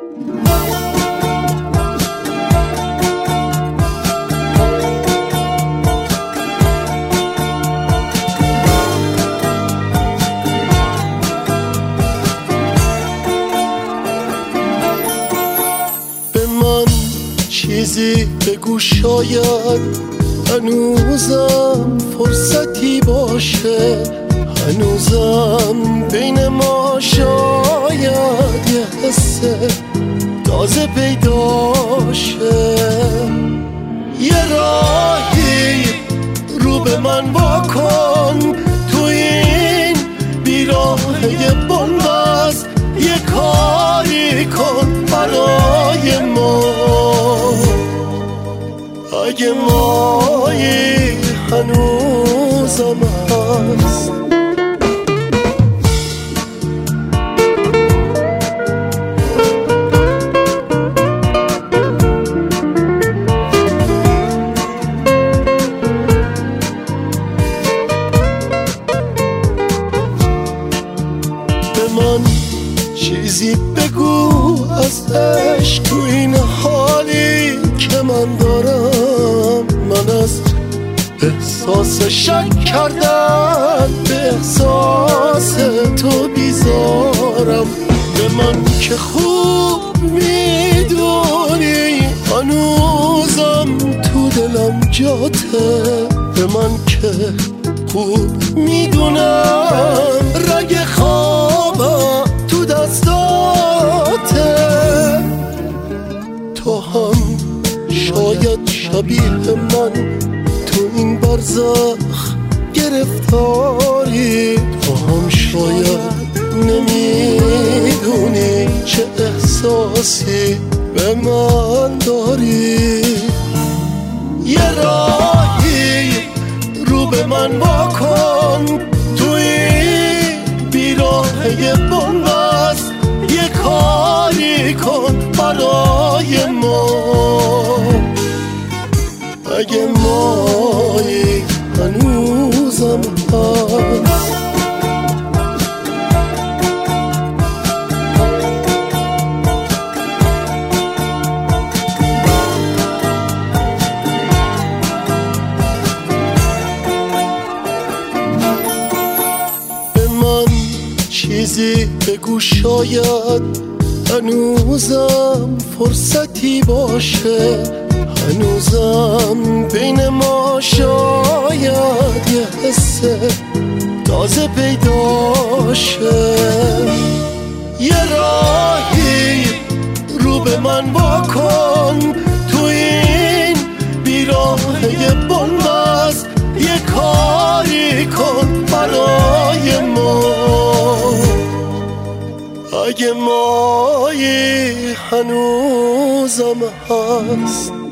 چیزی بگو شاید هنوزم فرصتی باشه، هنوزم بین ما شاید یه حس تازه پیداشه. یه راهی رو به من واکن تو این بیراهه بنبست، یه کاری کن برای ما اگه مایی هنوزم هست. به من چیزی بگو از عشق تو این حالی که من دارم. من از احساس شک کردن به احساس تو بیزارم. به من که خوب میدونی هنوزم تو دلم جاته، به من که خوب میدونم رگ خوابم تو دستاته. تو هم شاید شبیه من تو این برزخ گرفتاری، تو هم شاید نمیدونی چه احساسی به من داری. یه راهی رو به من واکن تو این بیراهه بنبست، یه کاری کن برای ما اگه مایی هنوزم هست. به من چیزی بگو شاید هنوزم فرصتی باشه، هنوزم بین ما شاید یه حس تازه پیداشه. یه راهی رو به من واکن تو این بیراهه بنبست، یه کاری کن برای ما اگه مایی هنوزم هست.